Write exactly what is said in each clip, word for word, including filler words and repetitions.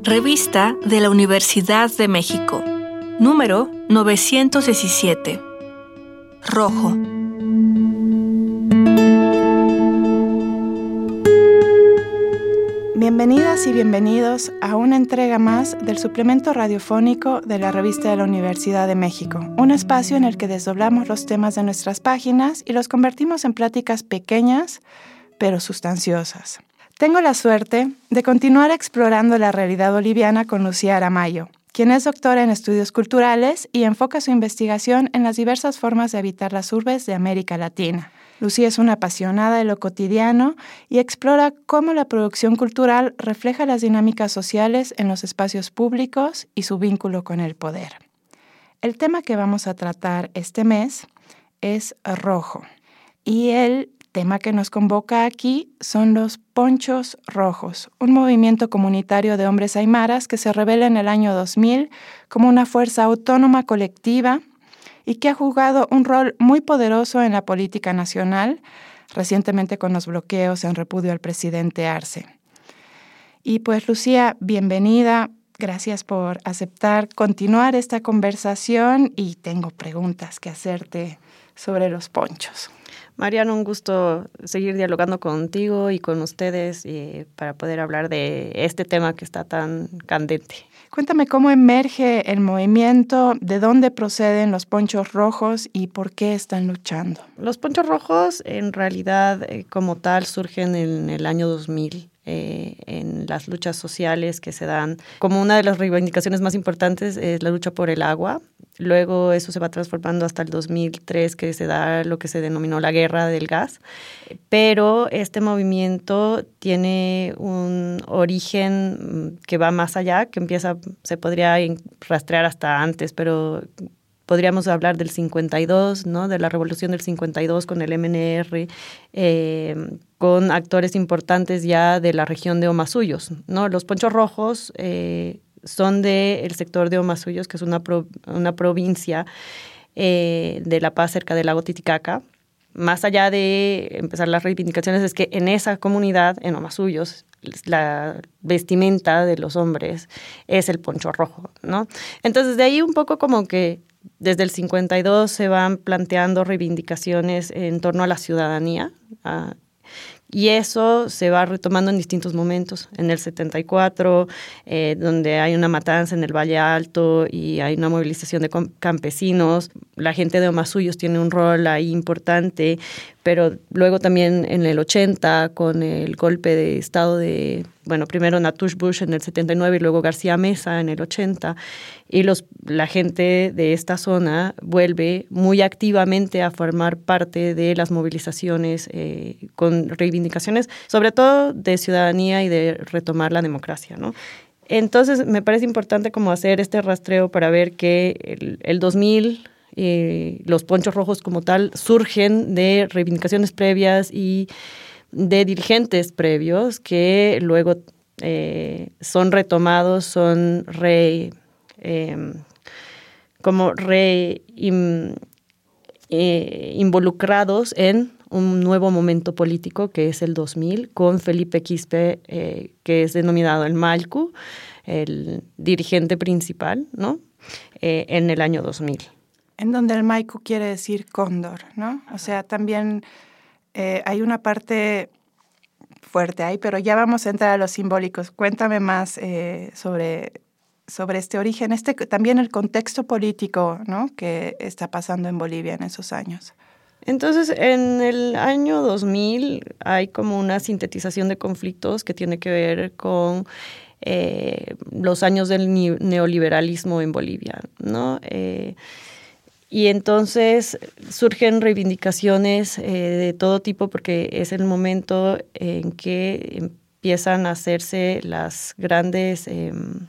Revista de la Universidad de México, número novecientos diecisiete. Rojo. Bienvenidas y bienvenidos a una entrega más del suplemento radiofónico de la Revista de la Universidad de México, un espacio en el que desdoblamos los temas de nuestras páginas y los convertimos en pláticas pequeñas, pero sustanciosas. Tengo la suerte de continuar explorando la realidad boliviana con Lucía Aramayo, quien es doctora en estudios culturales y enfoca su investigación en las diversas formas de habitar las urbes de América Latina. Lucía es una apasionada de lo cotidiano y explora cómo la producción cultural refleja las dinámicas sociales en los espacios públicos y su vínculo con el poder. El tema que vamos a tratar este mes es rojo, y el tema que nos convoca aquí son los Ponchos Rojos, un movimiento comunitario de hombres aymaras que se revela en el año dos mil como una fuerza autónoma colectiva y que ha jugado un rol muy poderoso en la política nacional, recientemente con los bloqueos en repudio al presidente Arce. Y pues Lucía, bienvenida, gracias por aceptar continuar esta conversación y tengo preguntas que hacerte sobre los ponchos. Mariana, un gusto seguir dialogando contigo y con ustedes eh, para poder hablar de este tema que está tan candente. Cuéntame cómo emerge el movimiento, de dónde proceden los Ponchos Rojos y por qué están luchando. Los Ponchos Rojos en realidad eh, como tal surgen en el año dos mil. Eh, en las luchas sociales que se dan. Como una de las reivindicaciones más importantes es la lucha por el agua. Luego eso se va transformando hasta el dos mil tres, que se da lo que se denominó la guerra del gas. Pero este movimiento tiene un origen que va más allá, que empieza, se podría rastrear hasta antes, pero podríamos hablar del cincuenta y dos, ¿no? De la revolución del cincuenta y dos con el eme ene erre, eh, con actores importantes ya de la región de Omasuyos, ¿no? Los Ponchos Rojos eh, son del sector de Omasuyos, que es una, pro, una provincia eh, de La Paz, cerca del lago Titicaca. Más allá de empezar las reivindicaciones, es que en esa comunidad, en Omasuyos, la vestimenta de los hombres es el poncho rojo, ¿no? Entonces, de ahí un poco como que desde el cincuenta y dos se van planteando reivindicaciones en torno a la ciudadanía, uh, y eso se va retomando en distintos momentos. En el setenta y cuatro, eh, donde hay una matanza en el Valle Alto y hay una movilización de campesinos, la gente de Omasuyos tiene un rol ahí importante, pero luego también en el ochenta, con el golpe de estado de, bueno, primero Natush Bush en el setenta y nueve y luego García Meza en el ochenta, y los, la gente de esta zona vuelve muy activamente a formar parte de las movilizaciones eh, con reivindicaciones, sobre todo de ciudadanía y de retomar la democracia, ¿no? Entonces, me parece importante como hacer este rastreo para ver que el, el dos mil... Eh, los Ponchos Rojos como tal surgen de reivindicaciones previas y de dirigentes previos que luego eh, son retomados, son re, eh, como re in, eh, involucrados en un nuevo momento político que es el dos mil, con Felipe Quispe, eh, que es denominado el Malcu, el dirigente principal, ¿no? Eh, en el año dos mil. En donde el Maicu quiere decir cóndor, ¿no? O sea, también eh, hay una parte fuerte ahí, pero ya vamos a entrar a los simbólicos. Cuéntame más eh, sobre, sobre este origen, este también el contexto político, ¿no?, que está pasando en Bolivia en esos años. Entonces, en el año dos mil hay como una sintetización de conflictos que tiene que ver con eh, los años del neoliberalismo en Bolivia, ¿no? Eh, Y entonces surgen reivindicaciones eh, de todo tipo porque es el momento en que empiezan a hacerse las grandes eh,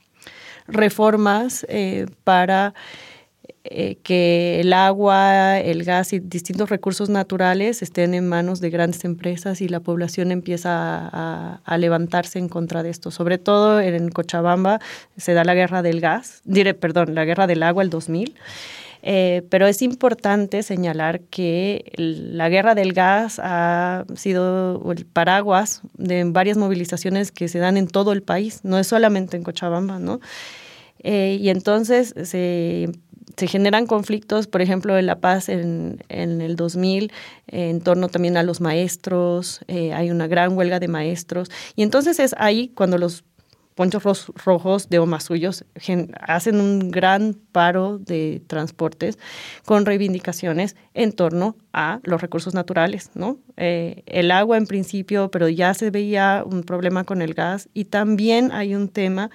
reformas eh, para eh, que el agua, el gas y distintos recursos naturales estén en manos de grandes empresas y la población empieza a, a, a levantarse en contra de esto. Sobre todo en Cochabamba se da la guerra del gas, diré, perdón, la guerra del agua el dos mil. Eh, pero es importante señalar que la guerra del gas ha sido el paraguas de varias movilizaciones que se dan en todo el país, no es solamente en Cochabamba, ¿no? Eh, y entonces se, se generan conflictos, por ejemplo, en La Paz en, en el dos mil, eh, en torno también a los maestros, eh, hay una gran huelga de maestros, y entonces es ahí cuando los Ponchos Rojos de Omasuyos hacen un gran paro de transportes con reivindicaciones en torno a los recursos naturales, ¿no? Eh, el agua en principio, pero ya se veía un problema con el gas, y también hay un tema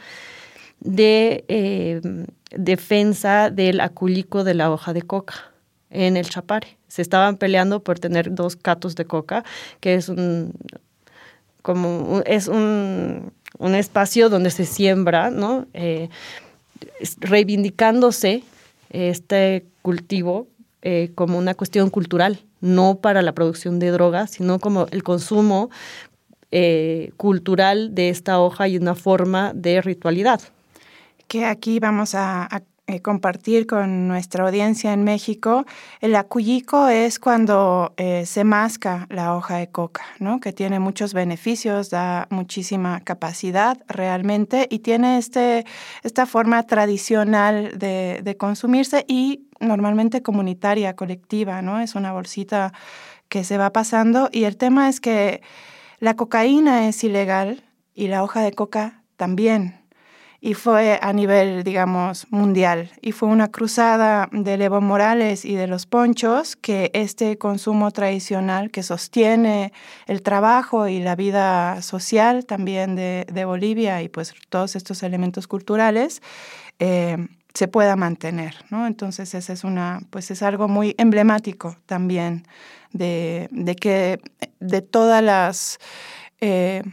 de eh, defensa del acullico de la hoja de coca en el Chapare. Se estaban peleando por tener dos catos de coca, que es un como es un un espacio donde se siembra, ¿no? Eh, reivindicándose este cultivo eh, como una cuestión cultural, no para la producción de drogas, sino como el consumo eh, cultural de esta hoja y una forma de ritualidad. Que aquí vamos a, a eh, compartir con nuestra audiencia en México. El acullico es cuando eh, se masca la hoja de coca, ¿no? Que tiene muchos beneficios, da muchísima capacidad realmente y tiene este, esta forma tradicional de, de consumirse y normalmente comunitaria, colectiva, ¿no? Es una bolsita que se va pasando, y el tema es que la cocaína es ilegal y la hoja de coca también. Y fue a nivel, digamos, mundial. Y fue una cruzada de Evo Morales y de los ponchos que este consumo tradicional que sostiene el trabajo y la vida social también de, de Bolivia y pues todos estos elementos culturales eh, se pueda mantener, ¿no? Entonces ese es una, pues es algo muy emblemático también de, de que de todas las eh,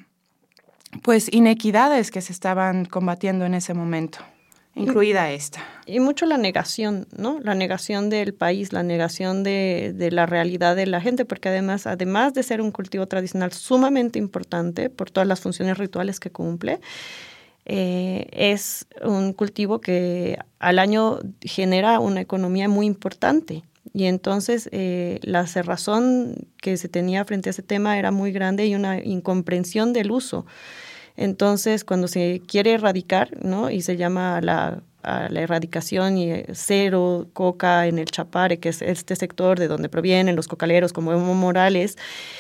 pues inequidades que se estaban combatiendo en ese momento, incluida esta. Y mucho la negación, ¿no? La negación del país, la negación de, de la realidad de la gente, porque además, además de ser un cultivo tradicional sumamente importante por todas las funciones rituales que cumple, eh, es un cultivo que al año genera una economía muy importante. Y entonces eh, la cerrazón que se tenía frente a ese tema era muy grande y una incomprensión del uso. Entonces, cuando se quiere erradicar, ¿no? Y se llama a la, a la erradicación y cero coca en el Chapare, que es este sector de donde provienen los cocaleros como Evo Morales,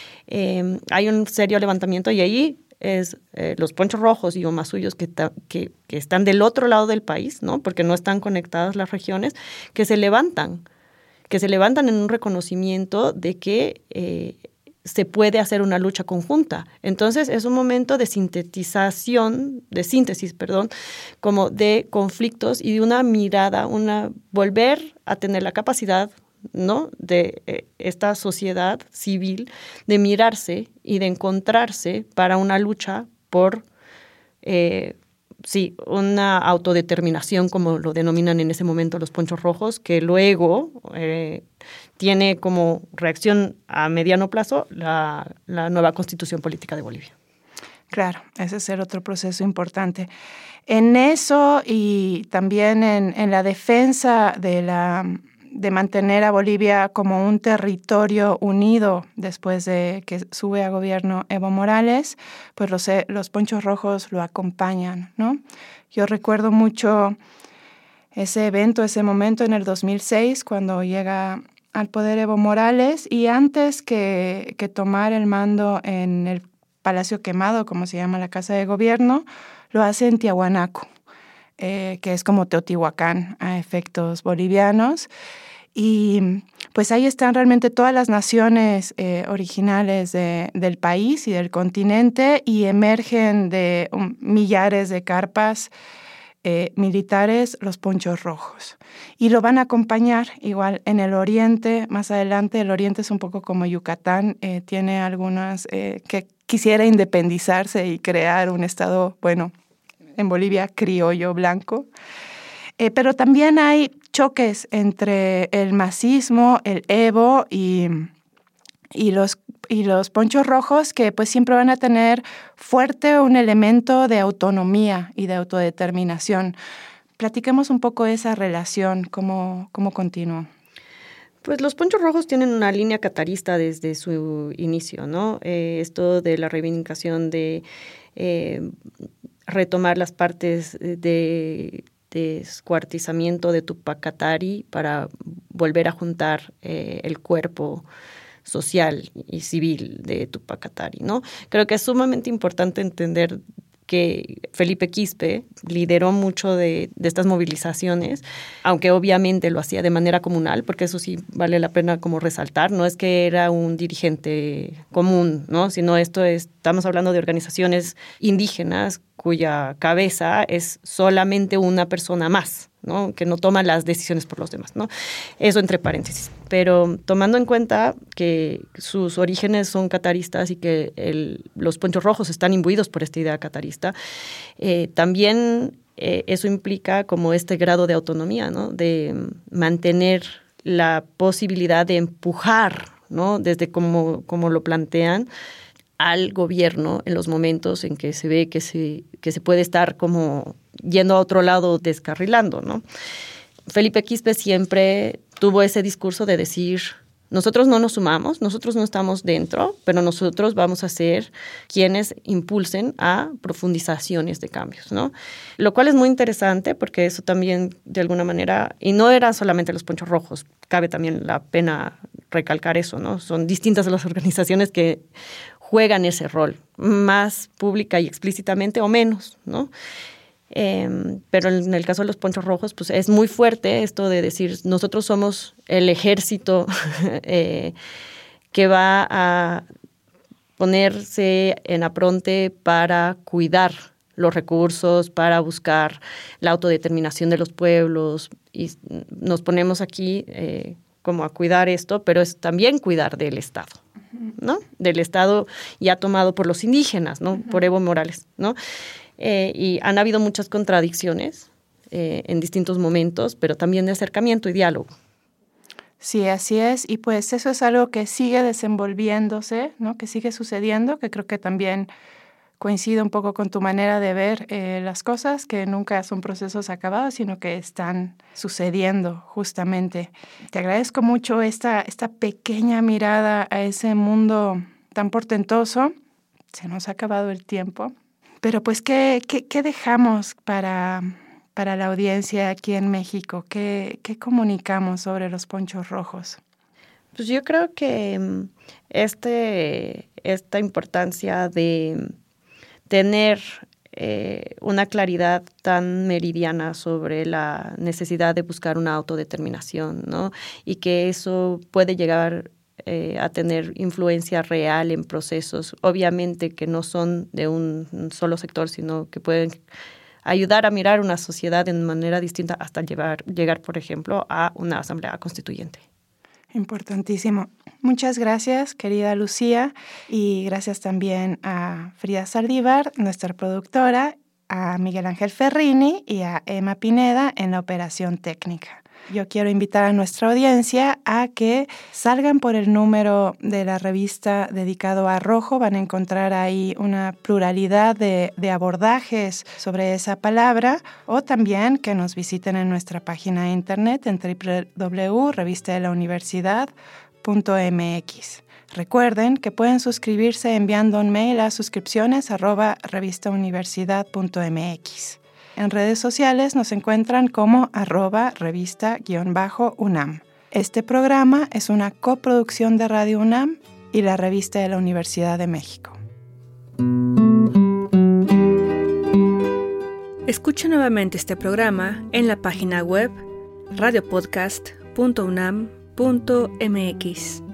eh, hay un serio levantamiento, y ahí es eh, los Ponchos Rojos y Omasuyos que, ta, que, que están del otro lado del país, ¿no? Porque no están conectadas las regiones, que se levantan. que se levantan en un reconocimiento de que eh, se puede hacer una lucha conjunta. Entonces, es un momento de sintetización, de síntesis, perdón, como de conflictos y de una mirada, una volver a tener la capacidad, ¿no?, de eh, esta sociedad civil de mirarse y de encontrarse para una lucha por eh, sí, una autodeterminación, como lo denominan en ese momento los Ponchos Rojos, que luego eh, tiene como reacción a mediano plazo la, la nueva Constitución Política de Bolivia. Claro, ese es el otro proceso importante. En eso y también en, en la defensa de la de mantener a Bolivia como un territorio unido después de que sube a gobierno Evo Morales, pues los, los Ponchos Rojos lo acompañan, ¿no? Yo recuerdo mucho ese evento, ese momento en el dos mil seis, cuando llega al poder Evo Morales, y antes que, que tomar el mando en el Palacio Quemado, como se llama la Casa de Gobierno, lo hace en Tiahuanaco, eh, que es como Teotihuacán a efectos bolivianos. Y pues ahí están realmente todas las naciones eh, originales de, del país y del continente, y emergen de um, millares de carpas eh, militares los Ponchos Rojos. Y lo van a acompañar igual en el oriente, más adelante. El oriente es un poco como Yucatán, eh, tiene algunas eh, que quisiera independizarse y crear un estado, bueno, en Bolivia, criollo blanco. Eh, pero también hay choques entre el masismo, el Evo y, y, los, y los Ponchos Rojos, que pues siempre van a tener fuerte un elemento de autonomía y de autodeterminación. platiquemos un poco esa relación, cómo, cómo continuó. Pues los Ponchos Rojos tienen una línea catarista desde su inicio, ¿no? Eh, esto de la reivindicación de eh, retomar las partes de descuartizamiento de Tupac Katari para volver a juntar eh, el cuerpo social y civil de Tupac Katari, ¿no? Creo que es sumamente importante entender que Felipe Quispe lideró mucho de, de estas movilizaciones, aunque obviamente lo hacía de manera comunal, porque eso sí vale la pena como resaltar, no es que era un dirigente común, ¿no? Sino esto es, estamos hablando de organizaciones indígenas cuya cabeza es solamente una persona más, ¿no? Que no toma las decisiones por los demás, ¿no? Eso entre paréntesis. Pero tomando en cuenta que sus orígenes son cataristas y que el, los Ponchos Rojos están imbuidos por esta idea catarista, eh, también eh, eso implica como este grado de autonomía, ¿no? De mantener la posibilidad de empujar, ¿no? Desde como, como lo plantean, al gobierno en los momentos en que se ve que se, que se puede estar como yendo a otro lado, descarrilando, ¿no? Felipe Quispe siempre tuvo ese discurso de decir, nosotros no nos sumamos, nosotros no estamos dentro, pero nosotros vamos a ser quienes impulsen a profundizaciones de cambios, ¿no? Lo cual es muy interesante porque eso también, de alguna manera, y no eran solamente los Ponchos Rojos, cabe también la pena recalcar eso, ¿no? Son distintas las organizaciones que juegan ese rol, más pública y explícitamente o menos, ¿no? Eh, pero en el caso de los Ponchos Rojos, pues es muy fuerte esto de decir, nosotros somos el ejército eh, que va a ponerse en apronte para cuidar los recursos, para buscar la autodeterminación de los pueblos, y nos ponemos aquí eh, como a cuidar esto, pero es también cuidar del Estado, ¿no? Del Estado ya tomado por los indígenas, ¿no? Uh-huh. Por Evo Morales, ¿no? Eh, y han habido muchas contradicciones eh, en distintos momentos, pero también de acercamiento y diálogo. Sí, así es. Y pues eso es algo que sigue desenvolviéndose, ¿no? Que sigue sucediendo, que creo que también coincide un poco con tu manera de ver eh, las cosas, que nunca son procesos acabados, sino que están sucediendo justamente. Te agradezco mucho esta, esta pequeña mirada a ese mundo tan portentoso. Se nos ha acabado el tiempo. Pero pues, ¿qué, qué, qué dejamos para, para la audiencia aquí en México? ¿Qué, qué comunicamos sobre los Ponchos Rojos? Pues yo creo que este, esta importancia de tener eh, una claridad tan meridiana sobre la necesidad de buscar una autodeterminación, ¿no? Y que eso puede llegar Eh, a tener influencia real en procesos, obviamente que no son de un, un solo sector, sino que pueden ayudar a mirar una sociedad de manera distinta hasta llevar, llegar, por ejemplo, a una asamblea constituyente. Importantísimo. Muchas gracias, querida Lucía, y gracias también a Frida Saldívar, nuestra productora, a Miguel Ángel Ferrini y a Emma Pineda en la operación técnica. Yo quiero invitar a nuestra audiencia a que salgan por el número de la revista dedicado a Rojo. Van a encontrar ahí una pluralidad de, de abordajes sobre esa palabra, o también que nos visiten en nuestra página de internet en doble u doble u doble u punto revista de la universidad punto m x. Recuerden que pueden suscribirse enviando un mail a suscripciones arroba revistauniversidad punto m x. En redes sociales nos encuentran como arroba revista-unam. Este programa es una coproducción de Radio UNAM y la Revista de la Universidad de México. Escucha nuevamente este programa en la página web radiopodcast punto unam punto m x.